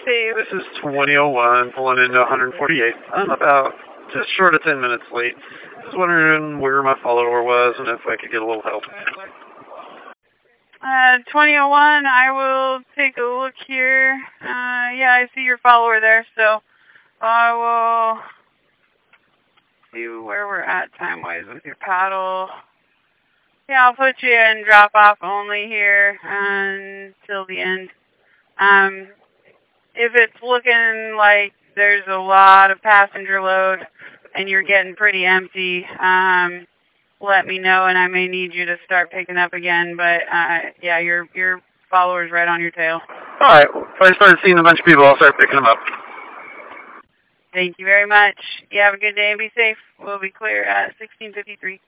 Hey, this is 2001, pulling into 148. I'm about just short of 10 minutes late. Just wondering where my follower was and if I could get a little help. 2001, I will take a look here. Yeah, I see your follower there, so I will see where we're at time-wise with your paddle. Yeah, I'll put you in drop-off only here until the end. If it's looking like there's a lot of passenger load and you're getting pretty empty, let me know and I may need you to start picking up again. But yeah, your follower's right on your tail. All right. If I start seeing a bunch of people, I'll start picking them up. Thank you very much. You have a good day and be safe. We'll be clear at 16:53.